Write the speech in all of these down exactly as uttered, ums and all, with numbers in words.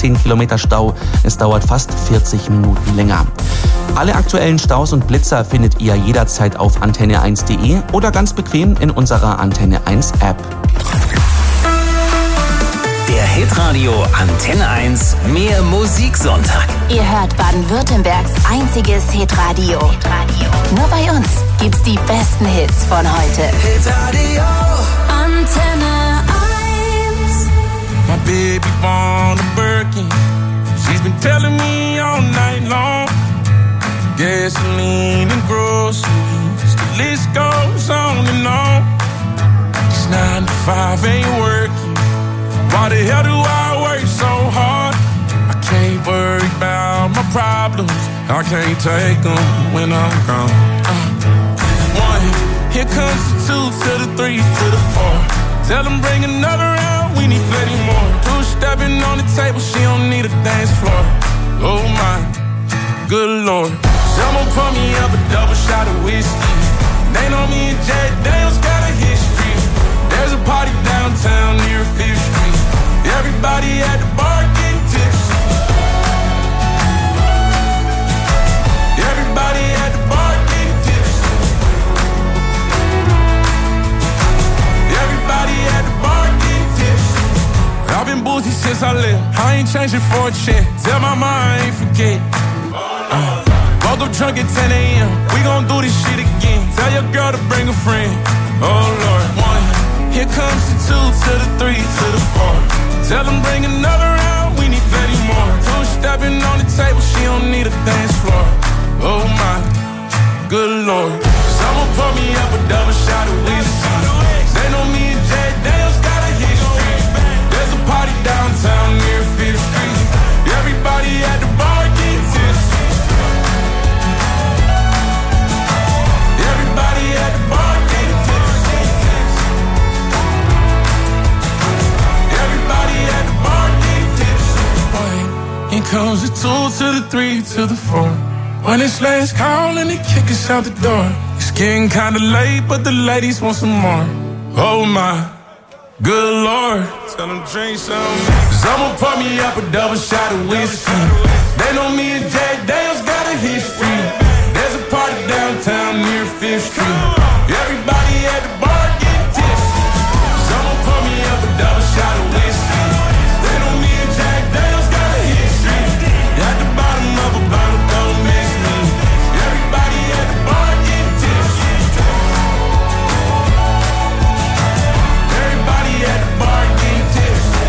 zehn Kilometer Stau. Es dauert fast vierzig Minuten länger. Alle aktuellen Staus und Blitzer findet ihr jederzeit auf antenne eins punkt de oder ganz bequem in unserer Antenne eins App. Der Hitradio Antenne eins Mehr Musiksonntag. Ihr hört Baden-Württembergs einziges Hitradio. Hitradio. Nur bei uns gibt's die besten Hits von heute. Hitradio Antenne eins. My baby born a Birkin. She's been telling me all night long. Gasoline and groceries, the list goes on and on. It's nine to five ain't working. Why the hell do I work so hard? I can't worry about my problems. I can't take them when I'm gone. Uh, one, here comes the two to the three to the four. Tell them bring another round, we need plenty more. Two stepping on the table, she don't need a dance floor. Oh my, good Lord. Someone pour me up a double shot of whiskey. They know me and Jack Daniels got a history. There's a party downtown near Fifth Street. Everybody at the bar getting tipsy. Everybody at the bar getting tipsy. Everybody at the bar getting tipsy. I've been boozy since I left. I ain't changing for a check. Tell my mom I ain't forget. Uh. Woke up drunk at ten a.m. We gon' do this shit again. Tell your girl to bring a friend. Oh Lord, one. Here comes the two to the three to the four. Tell them bring another round. We need plenty more. Two stepping on the table. She don't need a dance floor. Oh my, good Lord. Someone pour me up a double shot of whiskey. They know me and Jack Daniels got a history. There's a party downtown near Fifth Street. Everybody at the bar getting tipsy. Everybody at the bar getting tipsy. Everybody at the bar getting tipsy. One, here comes the two to the three to the four. When it's last call and they kick us out the door. It's getting kinda late, but the ladies want some more. Oh my, good Lord. Tell them drink some. Someone pour me up a double shot of whiskey. They know me and Jack Daniels got a history. There's a party downtown near Fifth Street. Everybody at the bar getting tipsy. Someone pour me up a double shot of whiskey. They know me and Jack Daniels got a history. At the bottom of a bottle, don't miss me. Everybody at the bar getting tipsy. Everybody at the bar getting tipsy.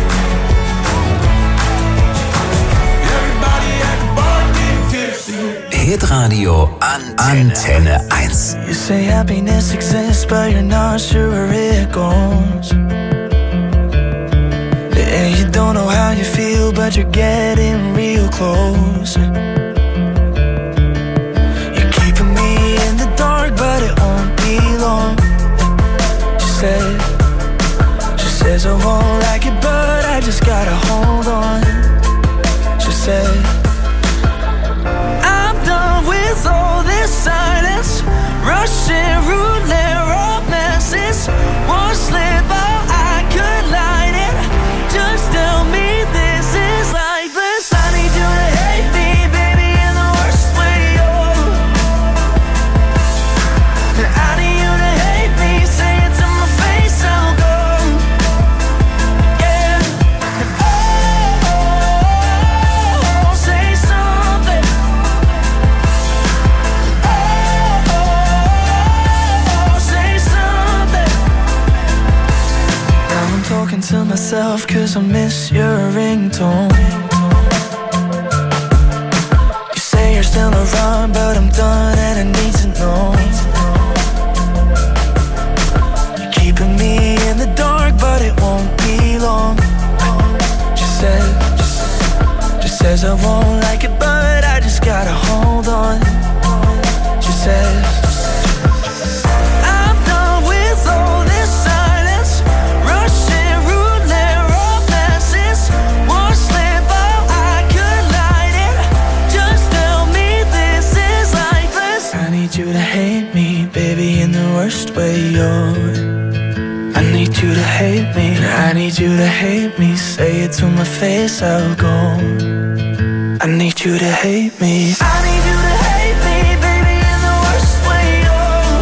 Everybody at the bar getting tipsy. Hitradio Antenne eins. You say happiness exists, but you're not sure where it goes. And you don't know how you feel, but you're getting real close. You're keeping me in the dark, but it won't be long. She said, she says I won't like it, but I just gotta hold on. She said, I'm done with all this silence, Russian roulette romances. One slip, oh, I could light it. Just tell me this is lifeless. I need you to hate me, baby, in the worst way, oh. I need you to hate me, say it to my face, I'll go. Yeah. Oh, oh, oh, say something. Oh, oh, oh, say something. Now I'm talking to myself, cause I miss your ringtone. You say you're still around, but I'm done and I need to know. You're keeping me in the dark, but it won't be long. She said, she says I won't like it, but I just gotta hold on. She says, I'm done with all this silence, Russian roulette romances. One slip, need you to hate me, say it to my face, I'll go. I need you to hate me. I need you to hate me, baby, in the worst way, oh.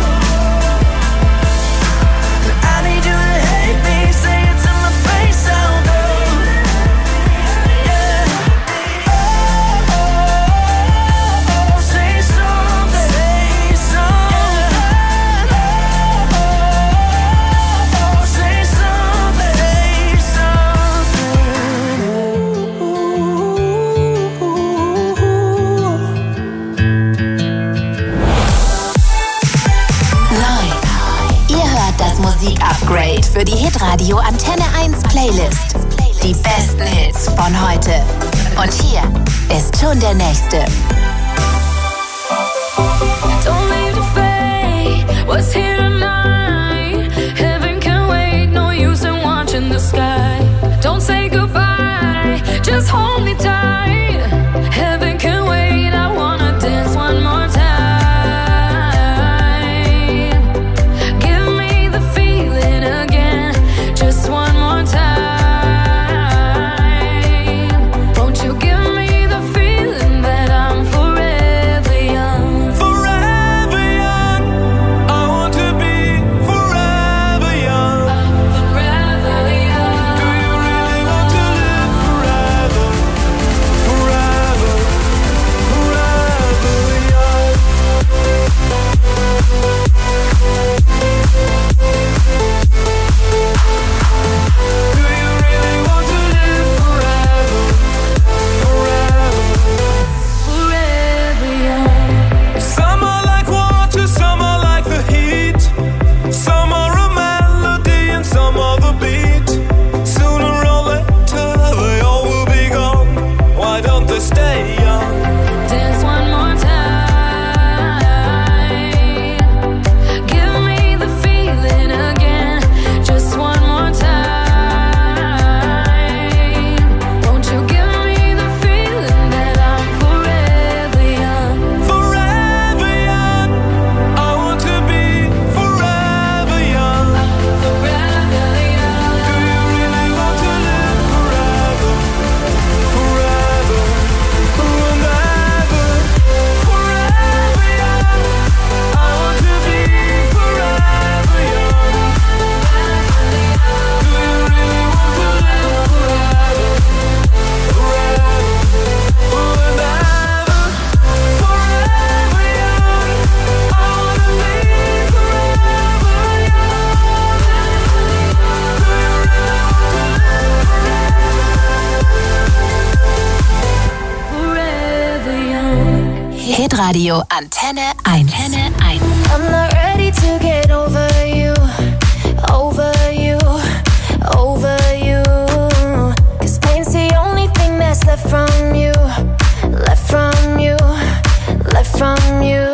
I need you to hate me, say it to my face, I'll go. Yeah. Oh, oh, oh, say something, say something. Oh, oh, oh, say something, say something. Das Musik-Upgrade für die Hitradio Antenne eins Playlist. Die besten Hits von heute. Und hier ist schon der nächste. Don't leave the fate, what's here tonight? Heaven can wait, no use in watching the sky. Don't say goodbye, just hold me tight. Heaven can wait, I wanna dance one more time. Radio Antenne eins. Antenne eins. I'm not ready to get over you, over you, over you. 'Cause pain's the only thing that's left from you, left from you, left from you.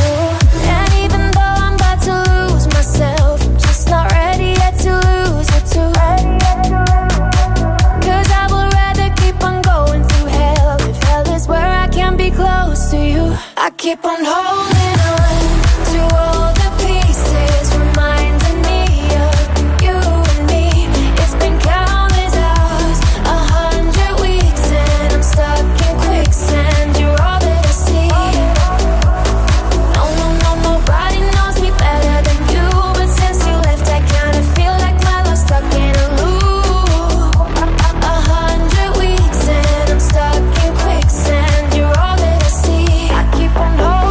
And even though I'm about to lose myself, I'm just not ready yet to lose you too. 'Cause I would rather keep on going through hell, if hell is where I can be close to you. I keep on holding on to all the pieces, reminding me of you and me. It's been countless hours, a hundred weeks, and I'm stuck in quicksand. You're all that I see. No, no, no, nobody knows me better than you, but since you left, I kinda feel like my love's stuck in a loop. A hundred weeks, and I'm stuck in quicksand. You're all that I see. I keep on holding.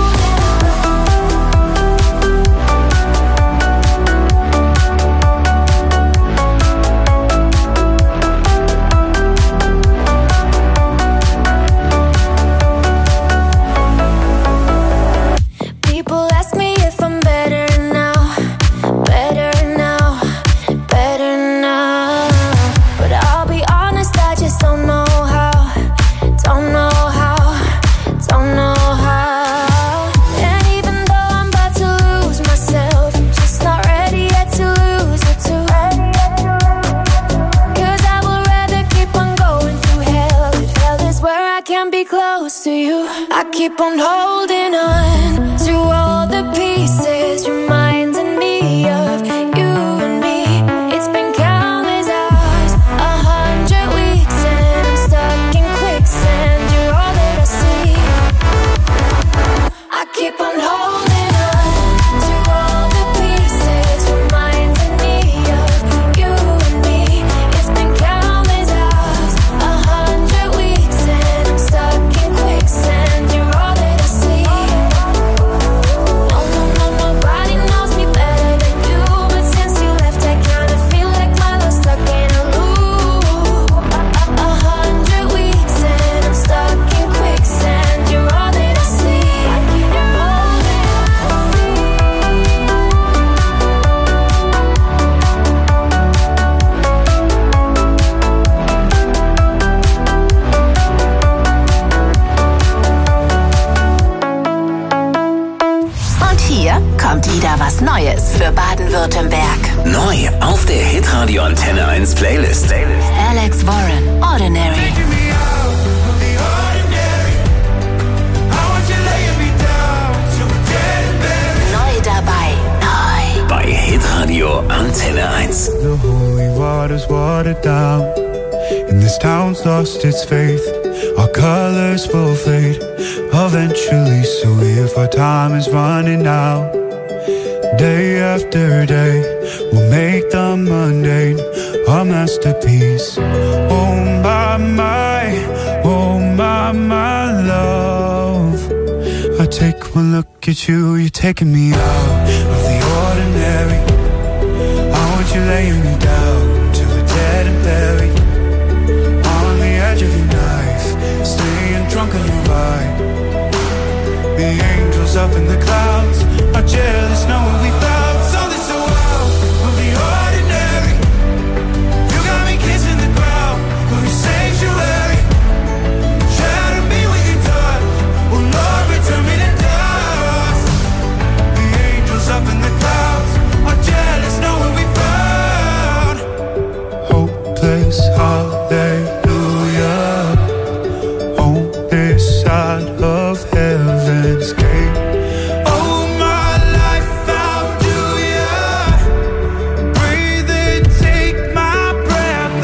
People ask me if I'm better now, better now, better now. But I'll be honest, I just don't know how, don't know how, don't know how. And even though I'm about to lose myself, I'm just not ready yet to lose you too. 'Cause I would rather keep on going through hell, if hell is where I can be close to you. I keep on holding on to all the pieces, reminding me of you and me. It's been countless hours, kommt wieder was Neues für Baden-Württemberg. Neu auf der Hitradio Antenne eins Playlist. Alex Warren, Ordinary. Neu dabei, neu. Bei Hitradio Antenne eins. The holy water's watered down, and this town's lost its faith. Our colors will fade eventually, so if our time is running out, day after day, we'll make the mundane a masterpiece. Oh my, my, oh my, my love. I take one look at you, you're taking me out of the ordinary. I want you laying me down to the dead and buried, on the edge of your knife, staying drunk on your ride. The angels up in the clouds are jealous knowing we found something so out of the ordinary. You got me kissing the ground of your sanctuary. Shatter me with your touch, oh Lord, return me to dust. The angels up in the clouds are jealous knowing we found hopeless hallelujah on this side of heaven's gate. Oh my life, how do ya breathe and take my breath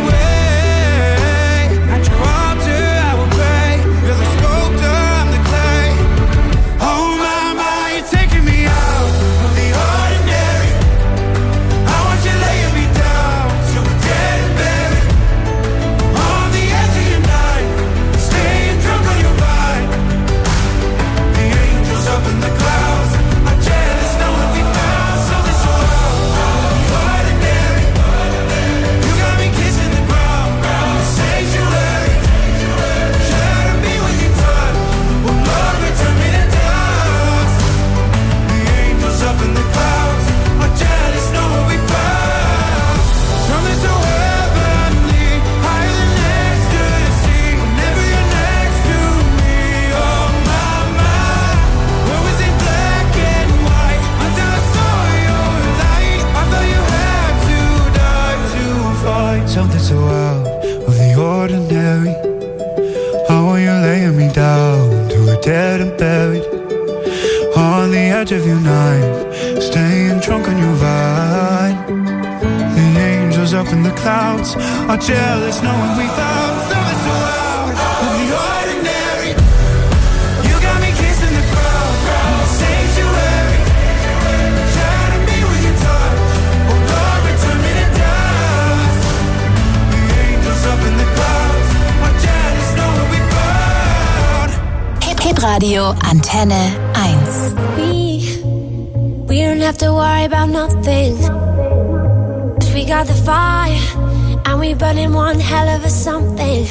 away? At your altar I will pray, you're the sculptor, I'm the clay. Oh my, my, you're taking me out of the ordinary. I want you laying me down so we're dead and buried, on the edge of your knife, staying drunk on your vine. The angels up in the clouds are jealous knowing we found something so out of the ordinary. You got me kissing the ground, the sanctuary. Shatter me with your touch, oh Lord, return me to dust. The angels up in the clouds are jealous knowing we found something so heavenly, higher than ecstasy. Whenever you're next to me, oh my, my. Where was it black and white until I saw your light? I thought you had to die to find something so out of the ordinary. How are you laying me down to a dead and buried, on the edge of your knife, staying drunk on your vine. The angels up in the clouds are jealous knowing we found something so out of the ordinary. You got me kissing the ground, the sanctuary. Shatter me with your touch, oh Lord, return me to dust. The angels up in the clouds are jealous knowing we found. Hitradio Antenne eins. We, we don't have to worry about nothing. 'Cause we got the fire, and we burning one hell of a something.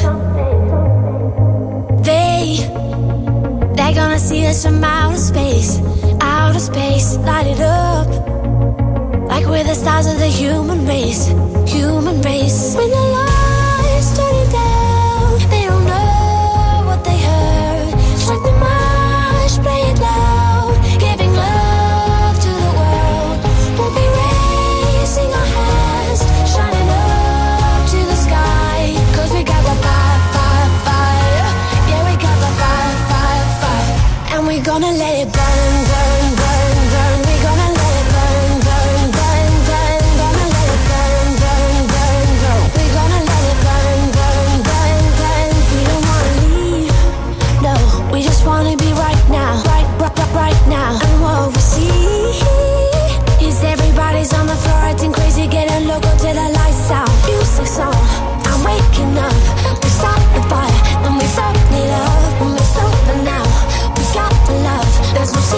They, they're gonna see us from outer space, outer space, light it up. Like we're the stars of the human race, human race. When the lights turning down, they don't know what they heard. Strike the march, play it loud, giving love to the world. We'll be raising our hands, shining up to the sky. 'Cause we got the fire, fire, fire. Yeah, we got the fire, fire, fire. And we're gonna let it burn, burn, burn, burn. We're gonna let it burn, burn, burn, burn. Gonna let it burn, burn, burn, burn. We're gonna let it burn, burn, burn, burn. We don't wanna leave, no. We just wanna be right now, right, right, right, right now. And what we see is everybody's on the floor acting crazy, getting loco till the lights out. Music's on, I'm waking up. We start the fire, then we burn it up. When we sober now, we got the love. There's no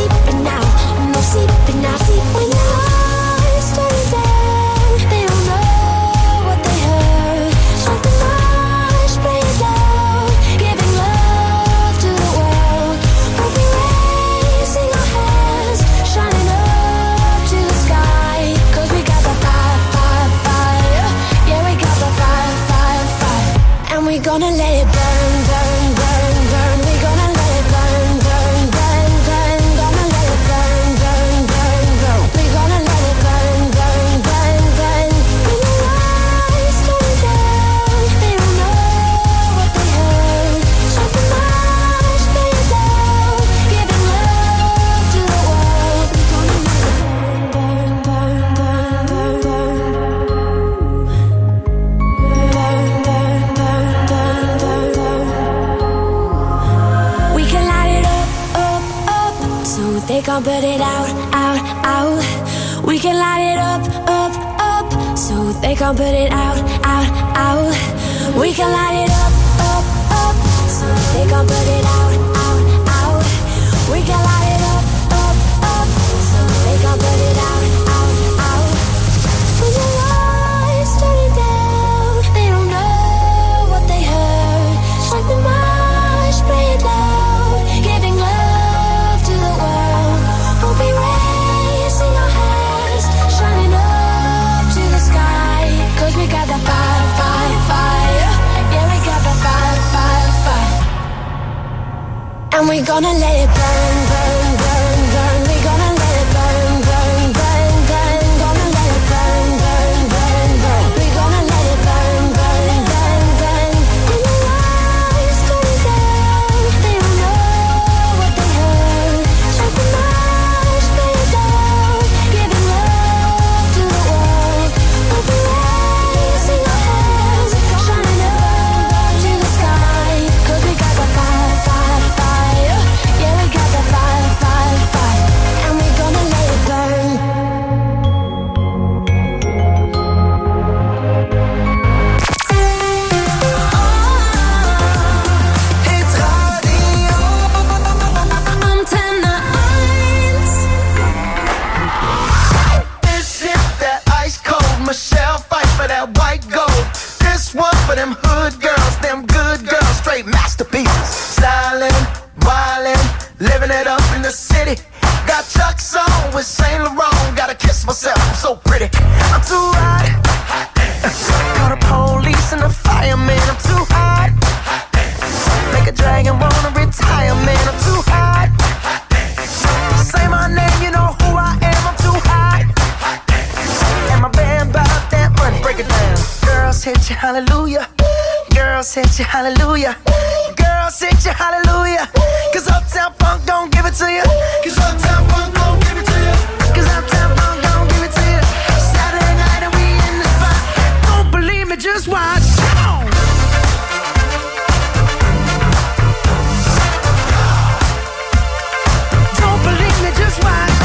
they can't put it out, out, out. We can light it up, up, up, so they can't put it out, out, out. We can light it up, up, up, so they can't put it out, out, out. We can light it up, up, up, so they can't put it out, out, out. When the lights turn down, they don't know what they heard. Strike the march, play it loud, giving love to the world. We'll be raising our hands, shining up to the sky. Cause we got that fire, fire, fire. Yeah, we got that fire, fire, fire. And we're gonna let it burn, burn, burn, burn. We're gonna let it burn, burn, burn, burn. Gonna let it burn, burn, burn, burn. We're gonna let it burn, burn, burn, burn. When the lights turn down, they don't know what they heard. Strike the march, play it down, giving love to the world. We'll be raising our hands, shining up to the sky. Cause we got the fire, fire, fire. Yeah, we got the fire, fire, fire. And we're gonna let it burn. Antenne eins. This is that ice cold Michelle fight for that white gold. This one for them hood girls, them good girls, straight masterpieces. Stylin', wildin', living it up in the city. Got Chuck's on with Saint Laurent. Gotta kiss myself, I'm so pretty. I'm too hot. Call the police and the fireman. I'm too hot. Make a dragon wanna retire, man. I'm too hot. Say my name, you know who I am. I'm too hot. And my band bought that money. Break it down. Girls hit you, hallelujah. Girls hit you, hallelujah. Girls hit you, hallelujah. Cause Uptown Funk don't give it to you. Cause Uptown Funk don't give it to you. Cause Uptown Funk don't give it to you. Saturday night and we in the spot. Don't believe me, just watch. Come on. Don't believe me, just watch.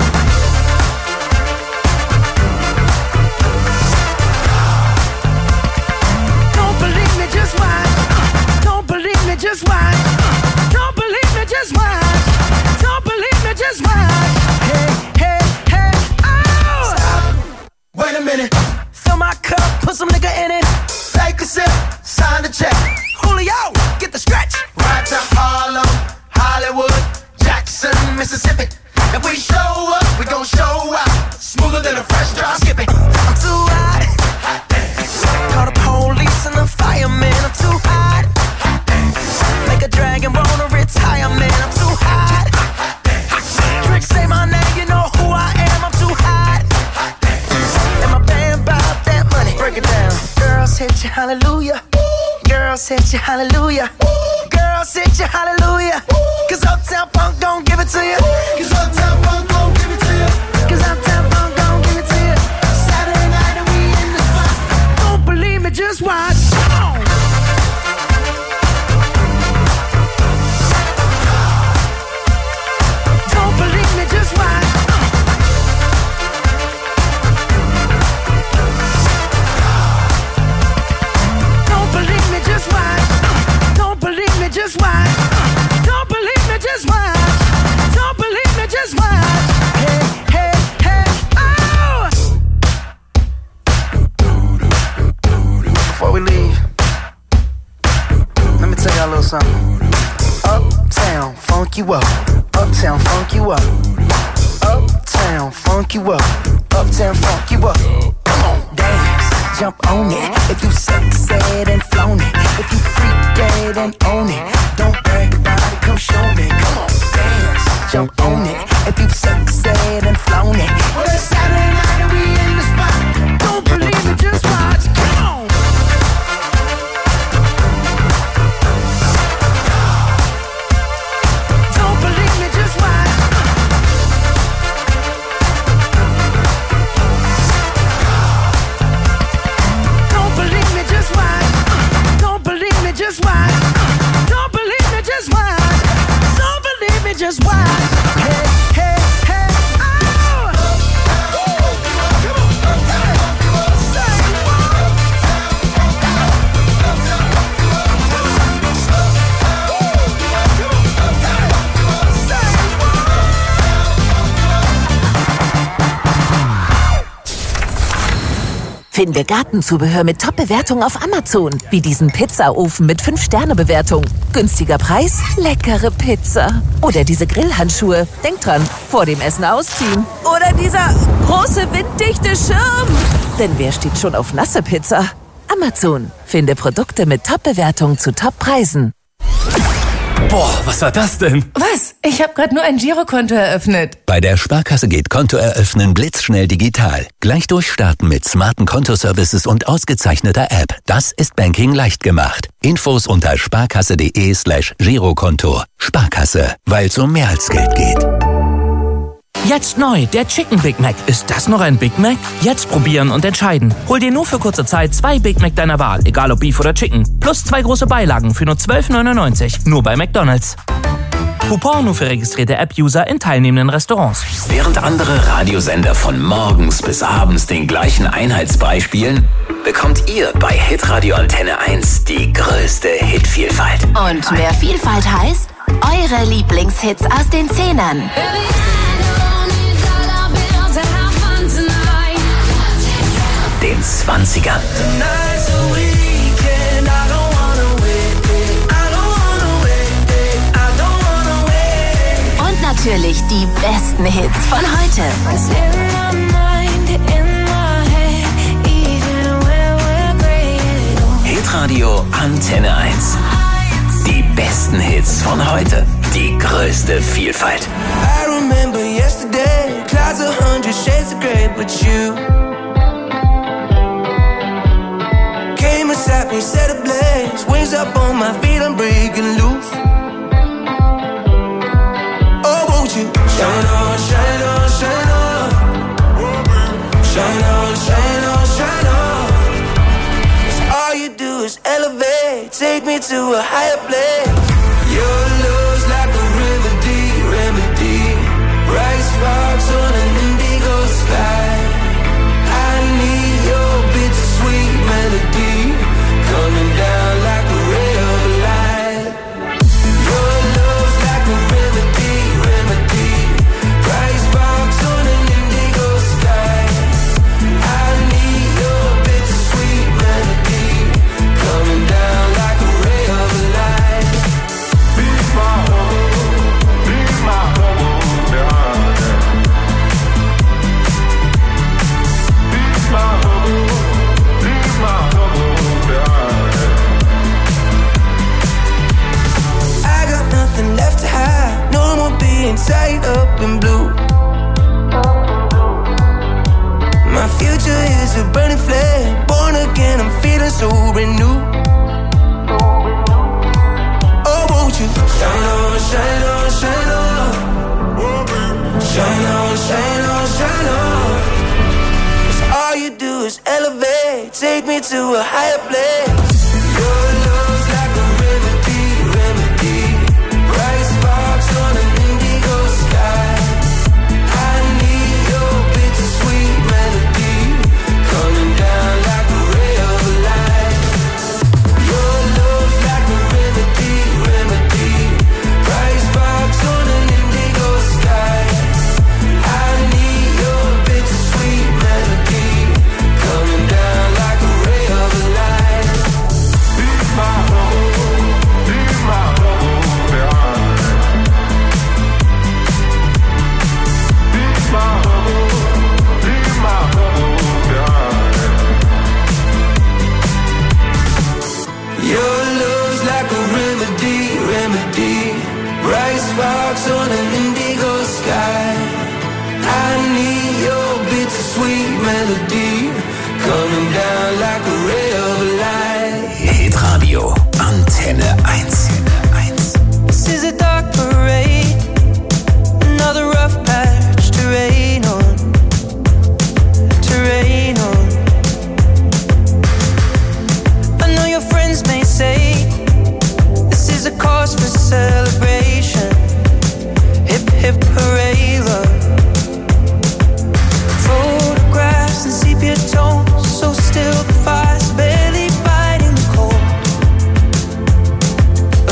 Don't believe me, just watch. Don't believe me, just watch. Don't believe me, just watch. Don't believe me, just watch. Hey, hey, hey, oh! Stop. Wait a minute. Fill my cup, put some nigga in it. Take a sip, sign the check. Julio, get the stretch. Right to Harlem, Hollywood, Jackson, Mississippi. If we show up, we gon' show out. Smoother than a fresh drop skipping. I'm too hot. Call the police and the fireman. I'm too hot. Make a dragon wanna retire, man. I'm too hot. Tricks say my name, you know who I am. I'm too hot. And my band bought that money. Break it down. Girls hit you, hallelujah. Girls hit you, hallelujah. Girls hit you, hallelujah. Cause Uptown Funk don't give it to you. Cause Uptown Funk don't give it to you. Cause Uptown Funk don't give it to you. Saturday night and we in the spot. Don't believe me, just watch. Come on. Don't believe me, just watch. Don't believe me, just watch. Don't believe me, just watch. Don't believe me, just watch. Don't believe me, just watch. Hey, hey, hey, oh! Before we leave, let me tell y'all a little something. Uptown, funk you up. Uptown, funk you up. Uptown, funk you up. Uptown, funk you up. Come on, dance, jump on it. If you sexed and flown it, if you freak dead and own it, don't brag about it, come show me. Come on, dance, jump on it. If you sexed and flown it, well, it's Saturday night and we in the spot. Don't believe me, just watch. Come on. Don't believe me, just watch. Don't believe me, just watch. Don't believe me, just watch. Don't believe me, just watch. Don't believe me, just watch. Hey, hey. Finde Gartenzubehör mit Top-Bewertung auf Amazon. Wie diesen Pizzaofen mit fünf Sterne Bewertung. Günstiger Preis, leckere Pizza. Oder diese Grillhandschuhe. Denk dran, vor dem Essen ausziehen. Oder dieser große winddichte Schirm. Denn wer steht schon auf nasse Pizza? Amazon. Finde Produkte mit Top-Bewertung zu Top-Preisen. Boah, was war das denn? Was? Ich habe gerade nur ein Girokonto eröffnet. Bei der Sparkasse geht Konto eröffnen blitzschnell digital. Gleich durchstarten mit smarten Kontoservices und ausgezeichneter App. Das ist Banking leicht gemacht. Infos unter sparkasse.de slash Girokonto. Sparkasse, weil es um mehr als Geld geht. Jetzt neu, der Chicken Big Mac. Ist das noch ein Big Mac? Jetzt probieren und entscheiden. Hol dir nur für kurze Zeit zwei Big Mac deiner Wahl, egal ob Beef oder Chicken. Plus zwei große Beilagen für nur zwölf neunundneunzig. Nur bei McDonald's. Coupon nur für registrierte App-User in teilnehmenden Restaurants. Während andere Radiosender von morgens bis abends den gleichen Einheitsbrei spielen, bekommt ihr bei Hitradio Antenne eins die größte Hitvielfalt. Und mehr Vielfalt heißt, eure Lieblingshits aus den Zehnern. Den zwanzigern. Und natürlich die besten Hits von heute. Hitradio Antenne eins. Die besten Hits von heute. Die größte Vielfalt. I remember yesterday, clouds a hundred shades of grey, but you came inside me, set ablaze, wings up on my feet, I'm breaking loose. Oh, won't you shine on, shine on, shine on, shine on, shine on, shine on. 'Cause all you do is elevate, take me to a higher place. Your love's like a remedy, remedy. Bright sparks on an indigo sky. I need your bittersweet melody coming down like a ray of light. Your love's like a remedy, remedy. Bright sparks on an indigo sky. I need your bittersweet melody coming down like a ray of light. Be my home, be my home, darling. Be my home, be my home, darling. I got nothing left to hide, no more being tied up in blue. My future is a burning flame, born again, I'm feeling so renewed. Oh, won't you shine on, shine on, shine on, shine on, shine on, shine on. 'Cause all you do is elevate, take me to a higher place. Your love's like a remedy, remedy. Bright sparks on an indigo sky. I need your bittersweet melody coming down like a ray of light. Your love's like a remedy, remedy. Bright sparks on an indigo sky. I need your bittersweet melody coming down like a ray of light. Be my home, be my home, darling. Be my home, be my home, darling. Your love's like a remedy, remedy. Bright sparks on an indigo sky. I need your bittersweet melody coming down like a ray of light. Hitradio Antenne eins. This is a dark parade, another rough patch to rain on, to rain on. I know your friends may say this is a cause for celebration. Hip hip hooray, love. Photographs and sepia tones, so still the fire's barely fighting the cold.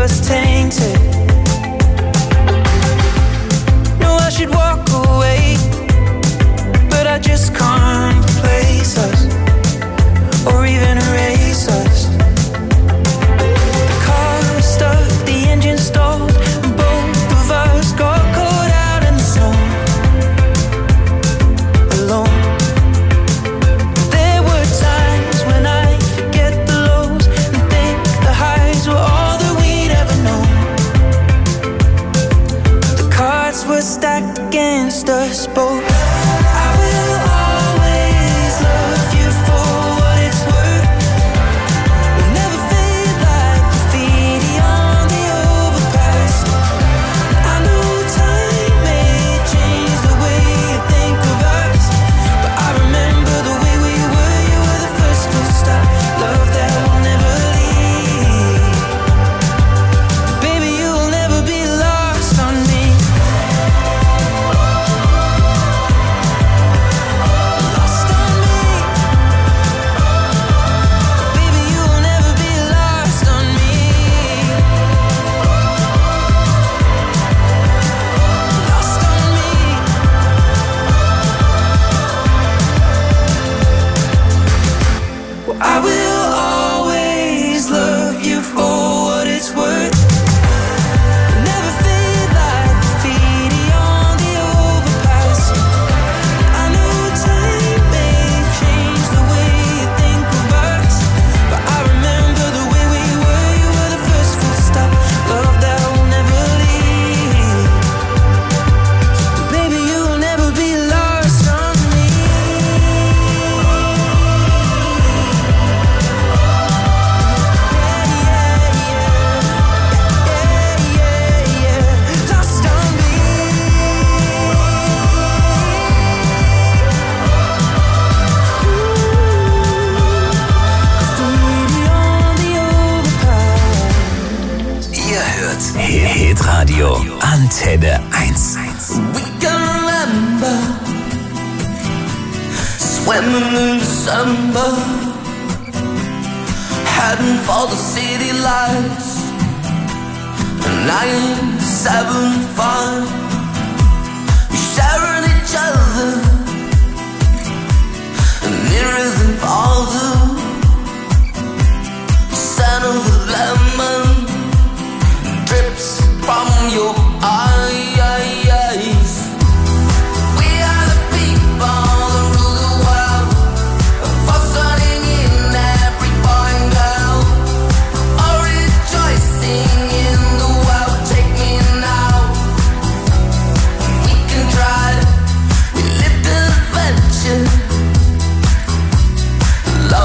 was tainted. No, I should walk away, but I just can't replace us or even erase us. The car stuck, the engine stalled, and both of us got caught out in the snow, alone. There were times when I forget the lows and think the highs were all that we'd ever known. The cards were stacked against us both. I will always love you for what it's worth. We'll never fade like graffiti on the overpass. I know time may change the way you think of us, but I remember the way we were. You were the first full stop, love that will never leave. Baby, you will never be lost on me. Lost on me. Baby, you will never be lost on me. Lost on me. Well, I will always love you for what it's worth. Never fade like graffiti on the overpass. I know time may change the way you think of us, but I remember the way we were. You were the first full stop, love that will never leave. Baby, you will never be lost on me. Lost on me. Graffiti on the overpass. Ihr hört Hitradio Antenne eins. We can remember swimming in December, heading for the city lights. Nine, seven, five, sharing each other, nearer than farther. Scent of the lemon drips from your eyes. We are the people that rule the world, fostering in every boy and girl, all rejoicing in the world. Take me now, we can try, we live the adventure.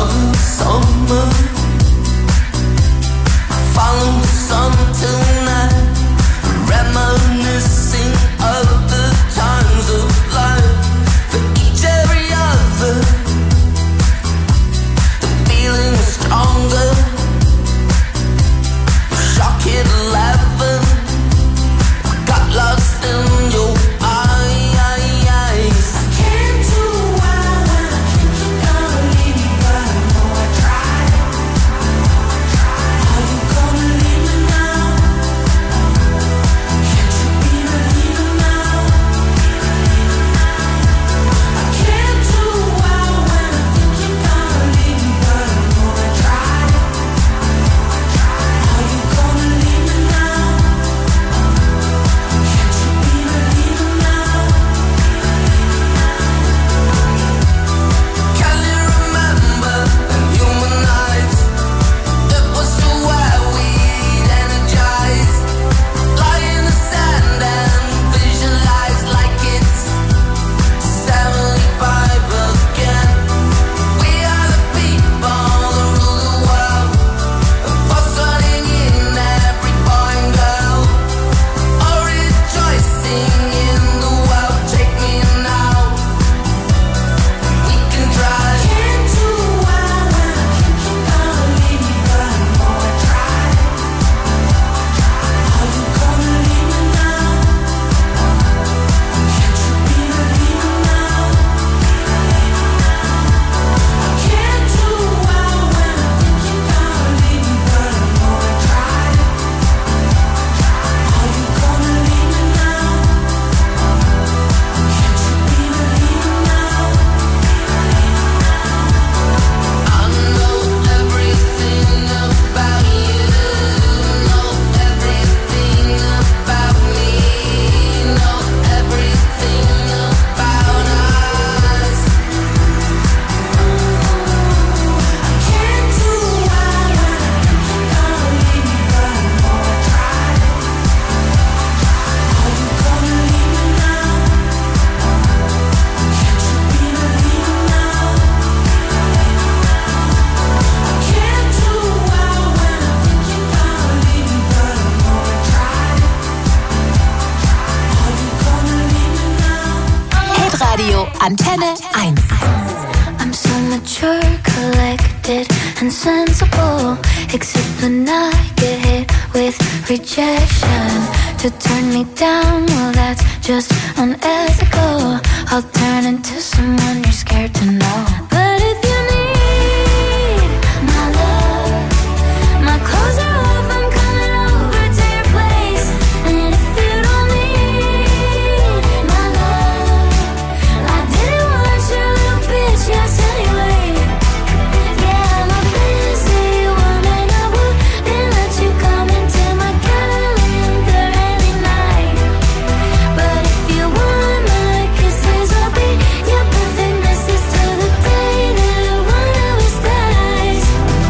Antenne eins. I'm so mature, collected and sensible, except when I get hit with rejection. To turn me down, well that's just unethical. I'll turn into someone you're scared to know. But if you need my love, my clothes are off, I'm coming over to your place. And if you don't need my love, I didn't want your little bitch, yes anyway. Yeah, I'm a busy woman, I wouldn't let you come into my calendar any night. But if you want my kisses, I'll be your perfect missus till the day that one of us dies.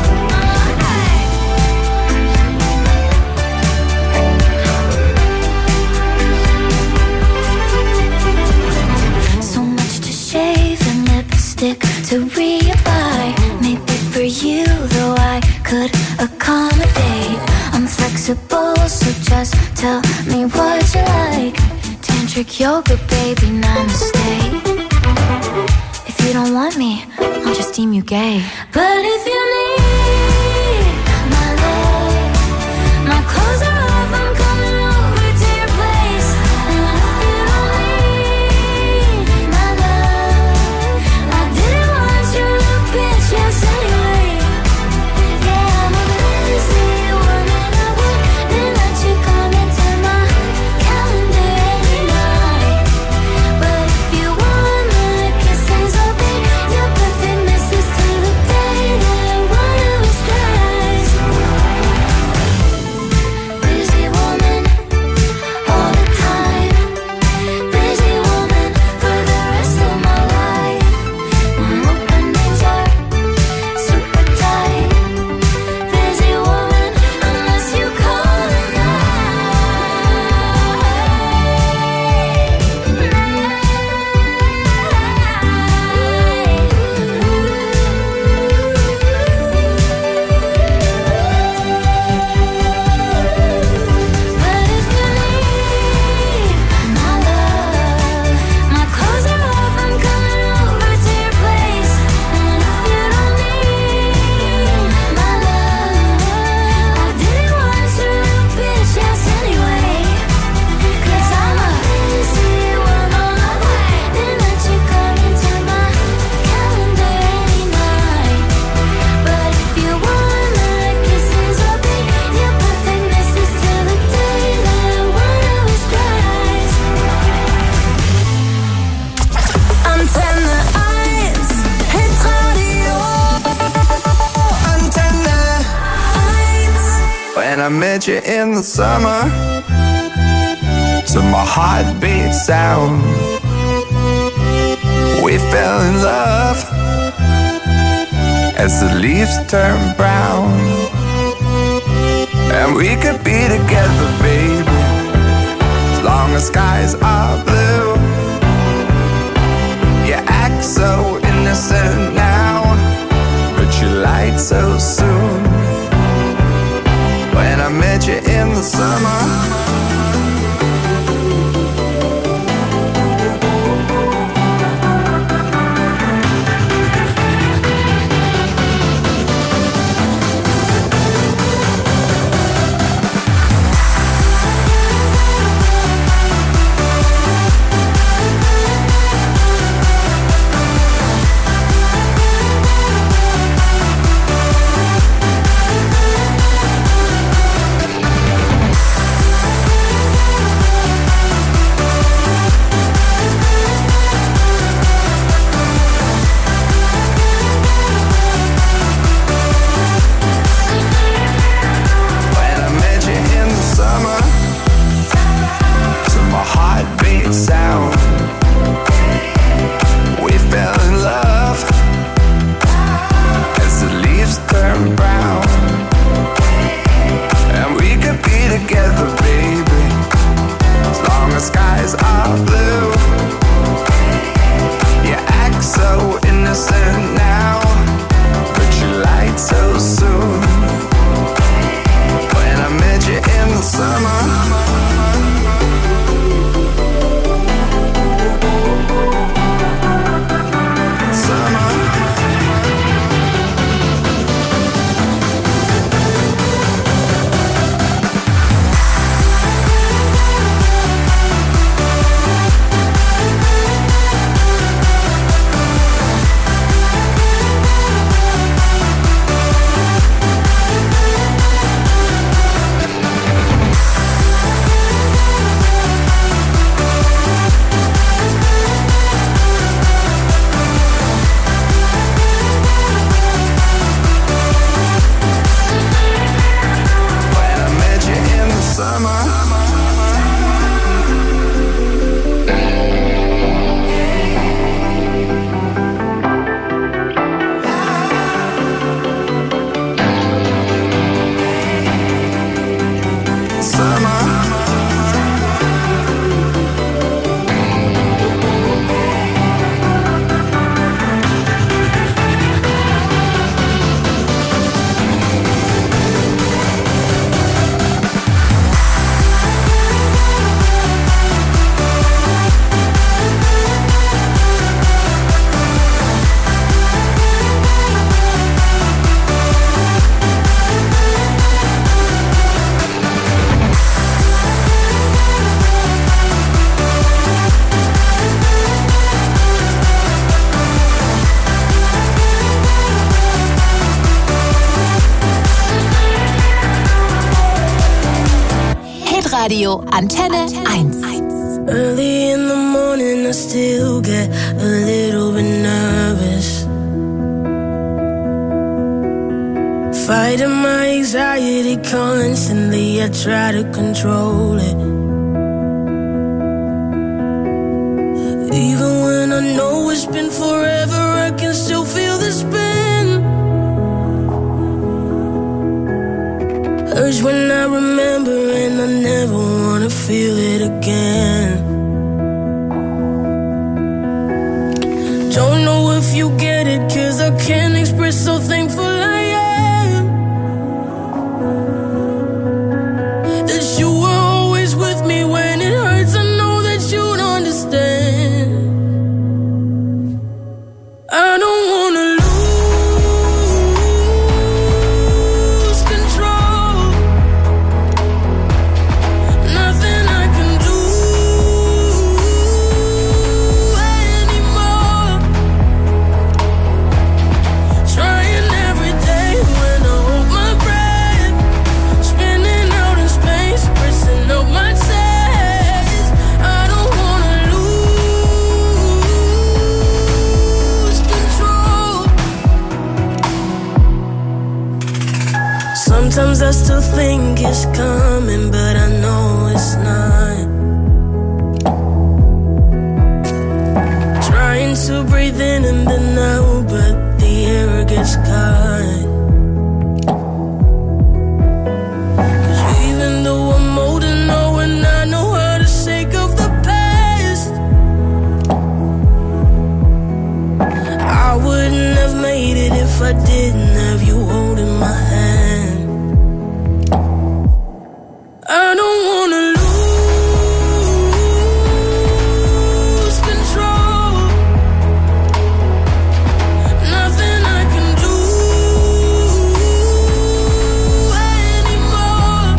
So much to shave and lipstick to reapply. Maybe for you, though I could accommodate. I'm flexible, so just tell me what you like. Tantric yoga, baby, namaste. If you don't want me, I'll just deem you gay. But if you need my love, my clothes are off, I'm coming over to your place. And if you don't need my love, I didn't want your little bitch, yes anyway. Yeah, I'm a busy woman, I wouldn't let you come into my calendar any night. But if you want my kisses, I'll be your perfect missus till the day that one of us dies. Busy woman, all the time. Busy woman for the rest of my life. My openings are super tight. Busy woman, unless you call But if you need my love, my clothes are off, I'm coming over to your place. And if you don't need my love, I didn't want your little bitch, yes anyway. 'Cause I'm a busy woman, I wouldn't let you come into my calendar any night. But if you want my kisses, I'll be your perfect missus till the day that one of us dies. Antenne eins, Hitradio. Antenne. eins. When I met you in the summer, to my heartbeat sound, we fell in love as the leaves turn brown. And we could be together, baby, as long as skies are blue. You act so innocent now, but you lied so soon. When I met you in the summer, Radio Antenne eins. Early in the morning I still get a little bit nervous, fighting my anxiety constantly. I try to control it, even when I know it's been forever, I can still feel the spin. Urge when I remember, and I never wanna feel it again. Don't know if you get it, 'cause I can't express how thankful I am that you were always with me when it hurts. I know that you'd understand. I don't wanna lose control. Nothing I can do anymore. Trying every day when I hold my breath, spinning out in space, pressing up my chest. I don't wanna lose control. Sometimes I still think it's coming, but I know it's not. Trying to breathe in and then out, but the air gets caught. 'Cause even though I'm old and know and I know how to shake off the past, I wouldn't have made it if I didn't have you holding my hand. I don't wanna lose control. Nothing I can do anymore.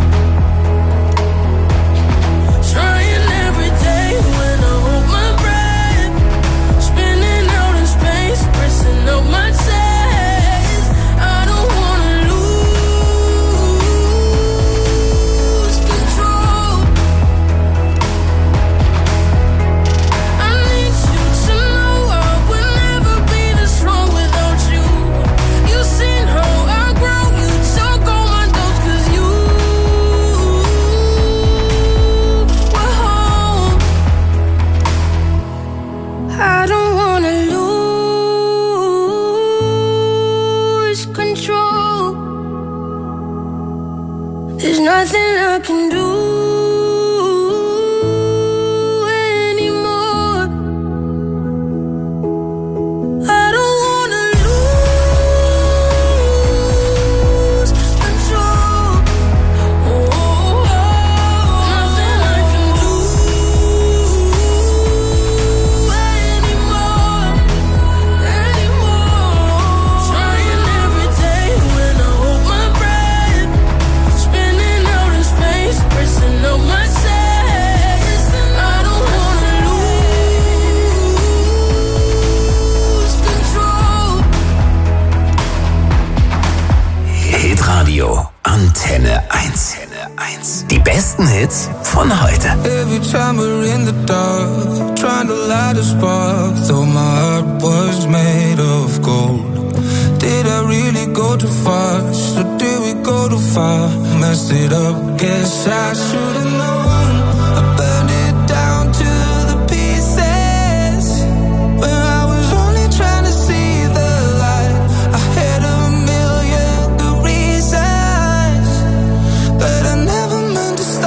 Trying every day when I hold my breath, spinning out in space, pressing up my chest. I don't wanna lose control. I need you to know I would never be this strong without you. You've seen how I grow, you took all my doubts 'cause you were home. I don't wanna lose control. There's nothing I can do anymore. I don't wanna lose control. Oh, nothing I can do anymore, anymore. Trying every day when I hold my breath, spinning out in space, pressing up my chest. I don't wanna lose control. Hitradio Antenne eins. Die besten Hits von heute. Every time we're in the dark, trying to light a spark, though my heart was made of gold. Did I really go too fast, or did we go too far? Messed it up, guess I should've known. I burned it down to the pieces, where I was only trying to see the light. I had a million good reasons, but I never meant to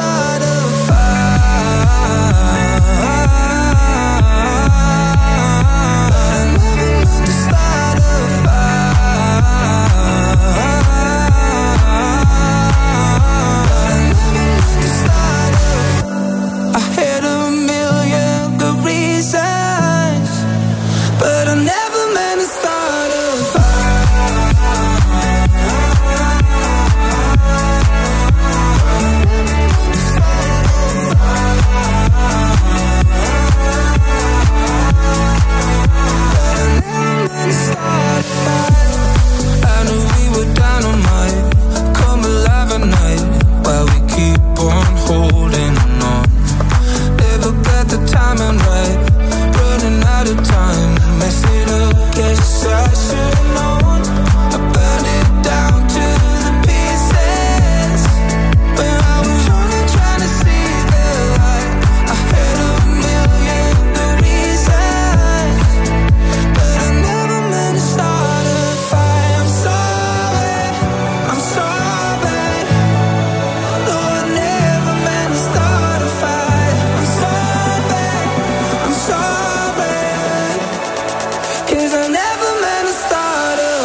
holding on. Never got the timing right, running out of time. Mess it up, guess I should've known. I burned it down to the pieces when I was only trying to see the light. I had a million good reasons, but I never meant to start a fight. I'm sorry, I'm sorry. No, I never meant to start a fight. I'm sorry, I'm sorry, 'cause I never meant to start a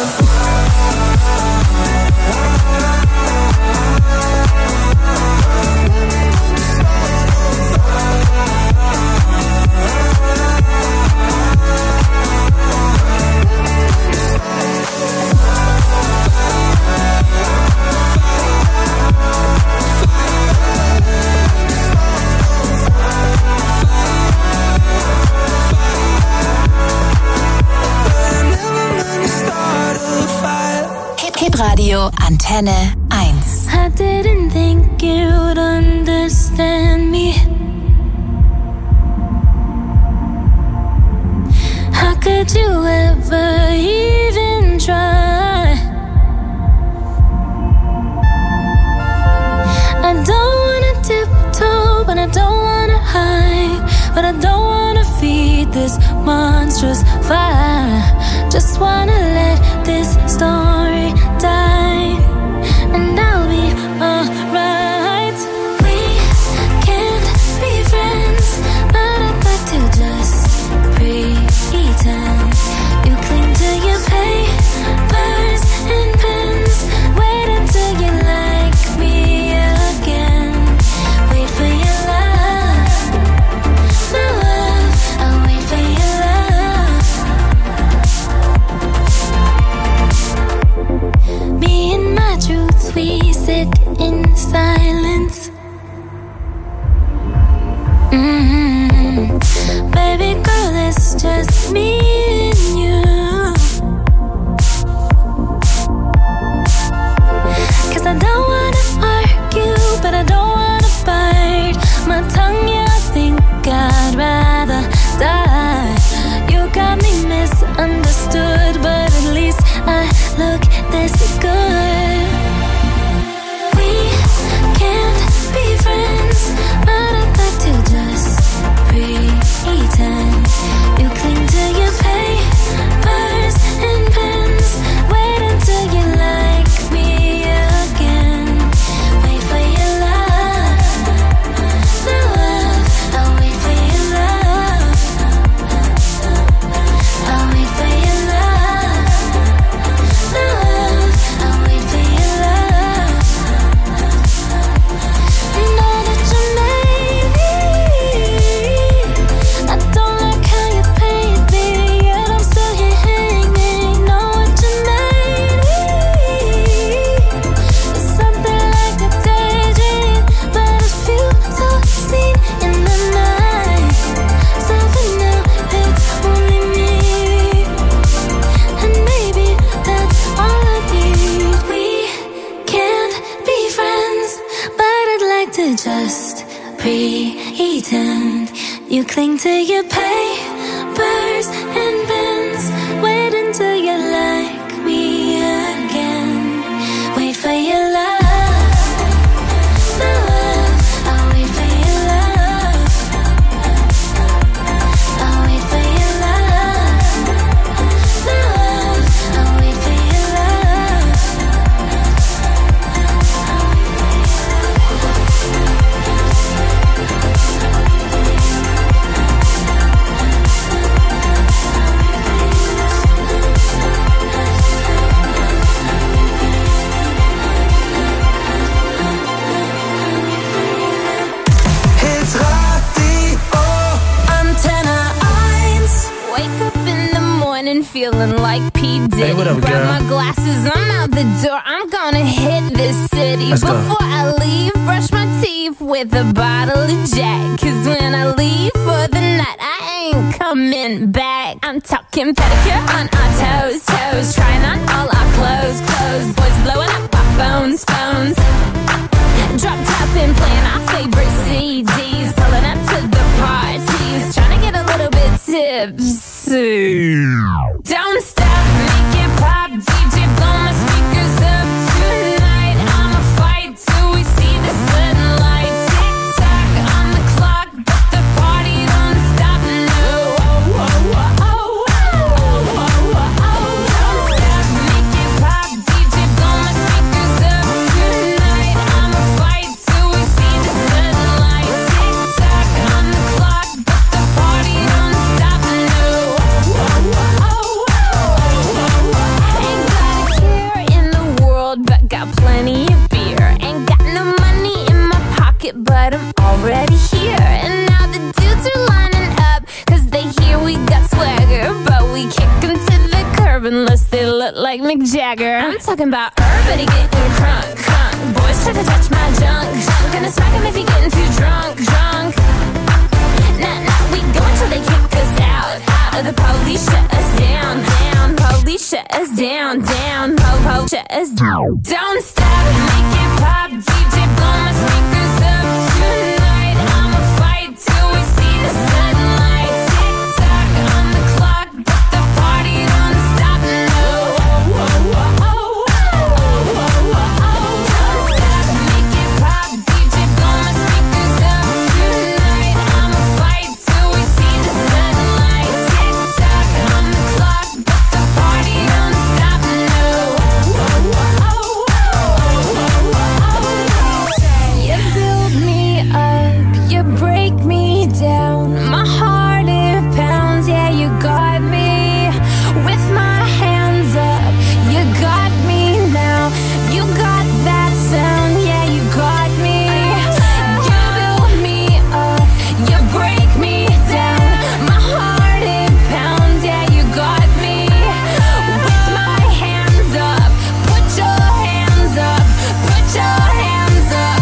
Hitradio Antenne eins. I didn't think you'd understand me. How could you ever even try? I don't wanna tiptoe, but I don't wanna hide. But I don't wanna feed this monstrous fire. Just wanna let this story die, and I'll be alright. We can't be friends, but I'd like to just pretend. You cling to your papers and pens. Wait until you like me again. Wait for your love, my love. I'll wait for your love. Me and my truth, we sit in silence. Mm-hmm. Baby girl, it's just me and you. 'Cause I don't wanna argue, but I don't wanna bite my tongue. Yeah, I think I'd rather die. You got me misunderstood, but at least I look this good. We can't be friends, but I'd like to just pretend. You cling to your papers and pens. Wait until you like me again. Wait for your love, my love. I'll wait for your love. I'll wait for your love, my love. I'll wait for your love. I know that you made me. I don't like how you paint me, yet I'm still here hanging. Know what you made me. It's something like a daydream, but it feels so seen in the night. So for now, it's only me, and maybe that's all I need. We can't be friends, but I'd like to just pretend. You cling to your papers and pens. Wait until you like me again. Wait for your love, my love. I'll wait for your love. I'll wait for your love, my love. I'll wait for your love. feeling like P. Diddy. Hey, what up, Grab girl? my glasses, I'm out the door. I'm gonna hit this city. Let's go. Before I leave, brush my teeth with a bottle of Jack. Cause when I leave for the night, I ain't coming back. I'm talking pedicure on our toes, toes. Trying on all our clothes, clothes. Boys blowing up our phones, phones. Drop top and playing our favorite scene. lips. Don't stop, make it pop, D J blow my speakers up tonight. I'ma fight till we see the sunlight. Tick tock on the clock, but the party don't stop. No, oh, oh, oh, oh, oh, oh, oh, oh. Don't stop, make it pop, D J blow my speakers up tonight. I'ma fight till we see the sunlight. Tick tock on the clock, but the party don't stop. No, oh, oh, oh, oh, oh, oh. Ain't got a care in the world, but got plenty of beer. Ain't got no money in my pocket, but I'm already here. And now the dudes are lining up, cause they hear we got swagger. But we kick them to the curb unless they look like Mick Jagger. I'm talking about everybody getting crunk, crunk. Boys try to touch my junk, junk. Gonna smack him if he getting too drunk, drunk. Nah, nah, we go until they kick us out, out. Or the police shut us down, down. Police shut us down, down. Po, po, shut us down. Don't stop, make it pop. D J blow my speakers up tonight. I'ma fight till we see the sunlight. Tick tock on the clock, but the party don't stop. No, oh, oh, oh, oh, oh, oh, oh, oh. Don't stop, make it pop. D J blow my speakers up tonight. I'ma fight till we see the sunlight. Tick tock on the clock, but the party don't stop. No, oh, oh, oh, oh, oh, oh, oh. You build me up, you break me down. My heart it pounds, yeah, you got me with my hands up. You got me now, you got that sound, yeah, you got me. You build me up, you break me down. My heart it pounds, yeah, you got me with my hands up. Put your hands up, put your hands up.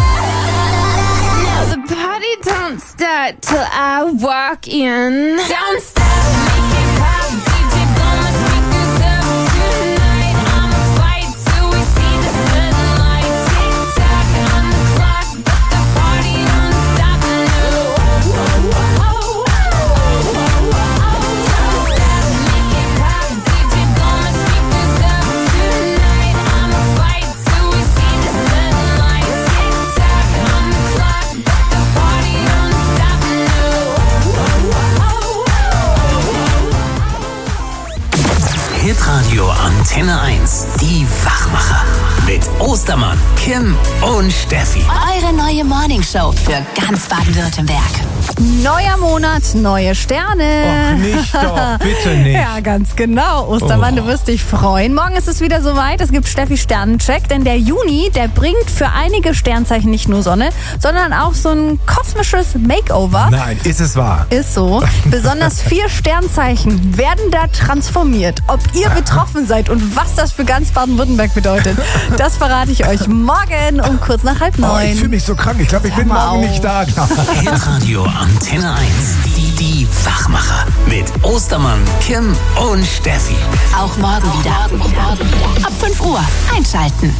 Now the party don't start till I walk in. Don't stop, make it pop. D J blow my speakers up tonight. I'ma fight till we see the sunlight. Tick tock on the clock, but the party don't stop. No, oh, oh, oh, oh, oh, oh, oh. Don't stop, make it pop. D J blow my speakers up tonight. I'ma fight till we see the sunlight. Tick tock on the clock, but the party don't stop. No, oh, oh, oh, oh, oh. Hitradio Antenne eins. Die Wachmacher. Mit Ostermann, Kim und Steffi. Eure neue Morningshow für ganz Baden-Württemberg. Neuer Monat, neue Sterne. Och, nicht doch, bitte nicht. Ja, ganz genau. Ostermann, Oh. du wirst dich freuen. Morgen ist es wieder soweit. Es gibt Steffi Sternencheck, denn der Juni, der bringt für einige Sternzeichen nicht nur Sonne, sondern auch so ein kosmisches Makeover. Nein, ist es wahr? Ist so. Besonders vier Sternzeichen werden da transformiert. Ob ihr betroffen seid und was das für ganz Baden-Württemberg bedeutet, das verrate ich euch morgen um kurz nach halb Oh, neun. ich fühle mich so krank. Ich glaube, ich bin Hör mal morgen auf. nicht da. Hitradio Antenne eins. Die, die Wachmacher. Mit Ostermann, Kim und Steffi. Auch morgen wieder. Ab fünf Uhr einschalten.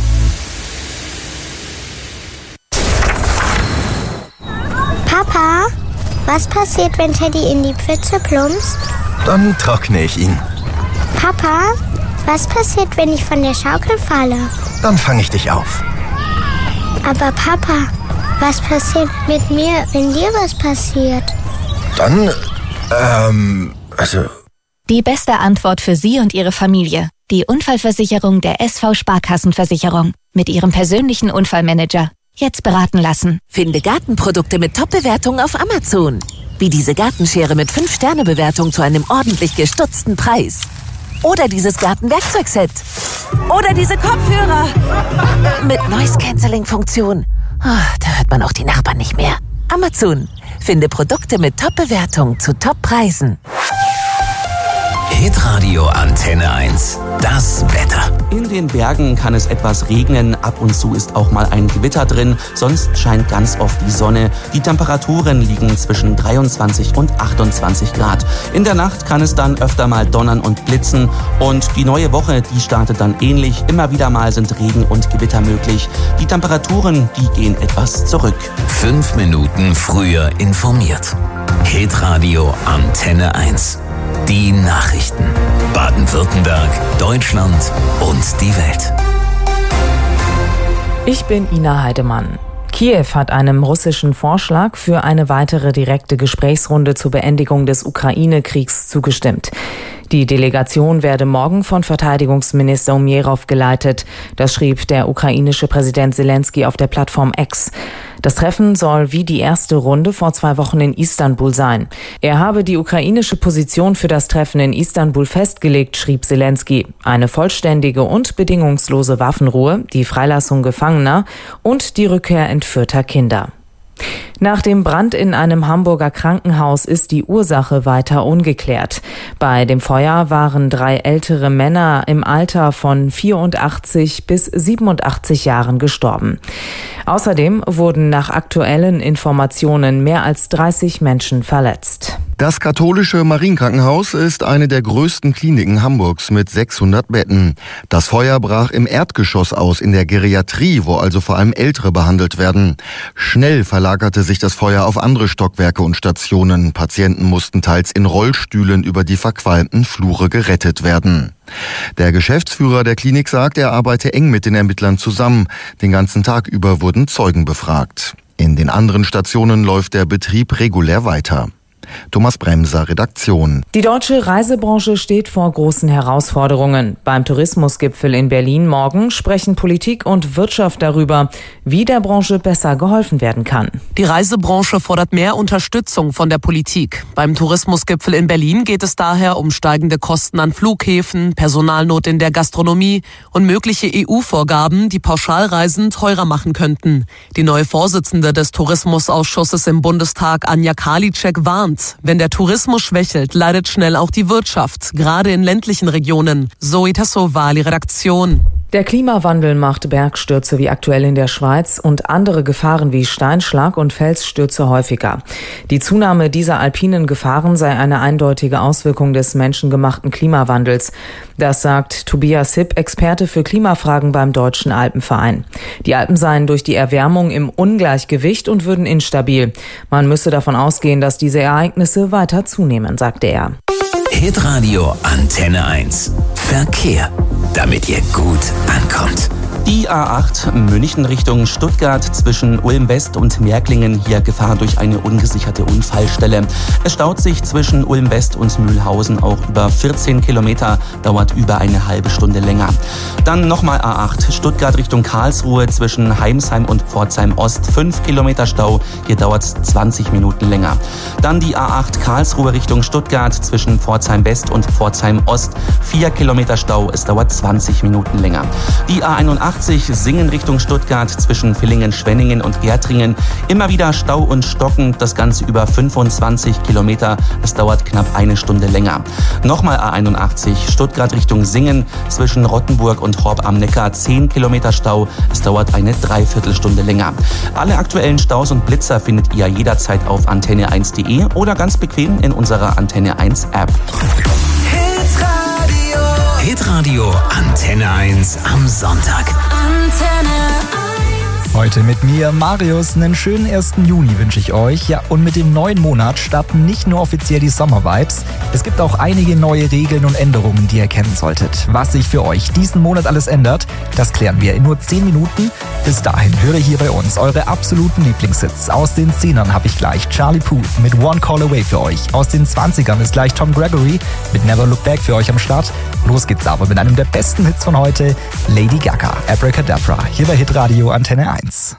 Papa, was passiert, wenn Teddy in die Pfütze plumpst? Dann trockne ich ihn. Papa, was passiert, wenn ich von der Schaukel falle? Dann fange ich dich auf. Aber Papa, was passiert mit mir, wenn dir was passiert? Dann, ähm, also... Die beste Antwort für Sie und Ihre Familie. Die Unfallversicherung der S V Sparkassenversicherung. Mit Ihrem persönlichen Unfallmanager. Jetzt beraten lassen. Finde Gartenprodukte mit Top-Bewertungen auf Amazon. Wie diese Gartenschere mit fünf Sterne Bewertung zu einem ordentlich gestutzten Preis. Oder dieses Gartenwerkzeugset. Oder diese Kopfhörer mit Noise-Canceling-Funktion. Oh, da hört man auch die Nachbarn nicht mehr. Amazon. Finde Produkte mit Top-Bewertung zu Top-Preisen. Hitradio Antenne eins. Das Wetter. In den Bergen kann es etwas regnen, ab und zu ist auch mal ein Gewitter drin, sonst scheint ganz oft die Sonne. Die Temperaturen liegen zwischen dreiundzwanzig und achtundzwanzig Grad. In der Nacht kann es dann öfter mal donnern und blitzen und die neue Woche, die startet dann ähnlich. Immer wieder mal sind Regen und Gewitter möglich. Die Temperaturen, die gehen etwas zurück. Fünf Minuten früher informiert. Hitradio Antenne eins. Die Nachrichten. Baden-Württemberg, Deutschland und die Welt. Ich bin Ina Heidemann. Kiew hat einem russischen Vorschlag für eine weitere direkte Gesprächsrunde zur Beendigung des Ukraine-Kriegs zugestimmt. Die Delegation werde morgen von Verteidigungsminister Umjerov geleitet. Das schrieb der ukrainische Präsident Zelensky auf der Plattform X. Das Treffen soll wie die erste Runde vor zwei Wochen in Istanbul sein. Er habe die ukrainische Position für das Treffen in Istanbul festgelegt, schrieb Zelensky. Eine vollständige und bedingungslose Waffenruhe, die Freilassung Gefangener und die Rückkehr entführter Kinder. Nach dem Brand in einem Hamburger Krankenhaus ist die Ursache weiter ungeklärt. Bei dem Feuer waren drei ältere Männer im Alter von vierundachtzig bis siebenundachtzig Jahren gestorben. Außerdem wurden nach aktuellen Informationen mehr als dreißig Menschen verletzt. Das katholische Marienkrankenhaus ist eine der größten Kliniken Hamburgs mit sechshundert Betten. Das Feuer brach im Erdgeschoss aus in der Geriatrie, wo also vor allem Ältere behandelt werden. Schnell verlagerte sich das Feuer auf andere Stockwerke und Stationen. Patienten mussten teils in Rollstühlen über die verqualmten Flure gerettet werden. Der Geschäftsführer der Klinik sagt, er arbeite eng mit den Ermittlern zusammen. Den ganzen Tag über wurden Zeugen befragt. In den anderen Stationen läuft der Betrieb regulär weiter. Thomas Bremser, Redaktion. Die deutsche Reisebranche steht vor großen Herausforderungen. Beim Tourismusgipfel in Berlin morgen sprechen Politik und Wirtschaft darüber, wie der Branche besser geholfen werden kann. Die Reisebranche fordert mehr Unterstützung von der Politik. Beim Tourismusgipfel in Berlin geht es daher um steigende Kosten an Flughäfen, Personalnot in der Gastronomie und mögliche E U-Vorgaben, die Pauschalreisen teurer machen könnten. Die neue Vorsitzende des Tourismusausschusses im Bundestag, Anja Karliczek, warnt: Wenn der Tourismus schwächelt, leidet schnell auch die Wirtschaft, gerade in ländlichen Regionen. Zoe Tassovali, Redaktion. Der Klimawandel macht Bergstürze wie aktuell in der Schweiz und andere Gefahren wie Steinschlag und Felsstürze häufiger. Die Zunahme dieser alpinen Gefahren sei eine eindeutige Auswirkung des menschengemachten Klimawandels. Das sagt Tobias Hipp, Experte für Klimafragen beim Deutschen Alpenverein. Die Alpen seien durch die Erwärmung im Ungleichgewicht und würden instabil. Man müsse davon ausgehen, dass diese Ereignisse weiter zunehmen, sagte er. Hitradio Antenne eins. Verkehr. Damit ihr gut ankommt. Die A acht München Richtung Stuttgart zwischen Ulm West und Märklingen, hier Gefahr durch eine ungesicherte Unfallstelle. Es staut sich zwischen Ulm West und Mühlhausen auch über vierzehn Kilometer, dauert über eine halbe Stunde länger. Dann nochmal A acht Stuttgart Richtung Karlsruhe zwischen Heimsheim und Pforzheim Ost, fünf Kilometer Stau, hier dauert es zwanzig Minuten länger. Dann die A acht Karlsruhe Richtung Stuttgart zwischen Pforzheim West und Pforzheim Ost, vier Kilometer Stau, es dauert zwanzig Minuten länger. Die A einundachtzig Singen Richtung Stuttgart zwischen Villingen-Schwenningen und Gärtringen. Immer wieder Stau und Stocken, das Ganze über fünfundzwanzig Kilometer. Es dauert knapp eine Stunde länger. Nochmal A einundachtzig Stuttgart Richtung Singen zwischen Rottenburg und Horb am Neckar. zehn Kilometer Stau. Es dauert eine Dreiviertelstunde länger. Alle aktuellen Staus und Blitzer findet ihr jederzeit auf antenne eins punkt de oder ganz bequem in unserer Antenne eins App. Hitradio Antenne eins am Sonntag. Antenne eins. Heute mit mir, Marius, einen schönen ersten Juni wünsche ich euch. Ja, und mit dem neuen Monat starten nicht nur offiziell die Sommer-Vibes, es gibt auch einige neue Regeln und Änderungen, die ihr kennen solltet. Was sich für euch diesen Monat alles ändert, das klären wir in nur zehn Minuten. Bis dahin höre hier bei uns eure absoluten Lieblingshits. Aus den Zehnern habe ich gleich Charlie Puth mit One Call Away für euch. Aus den Zwanzigern ist gleich Tom Gregory mit Never Look Back für euch am Start. Los geht's aber mit einem der besten Hits von heute, Lady Gaga, Abracadabra, hier bei Hitradio Antenne eins.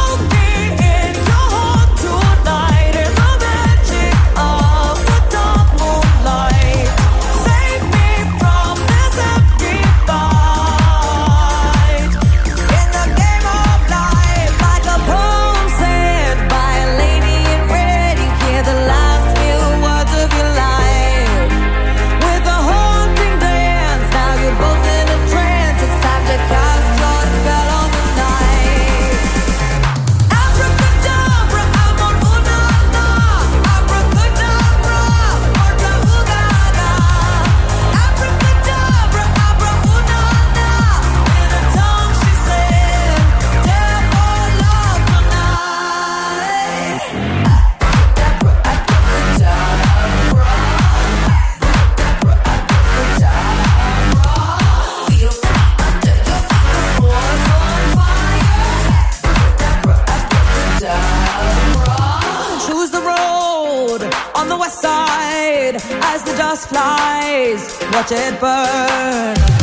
Hold me in your heart tonight in the magic of the dark. flies, watch it burn.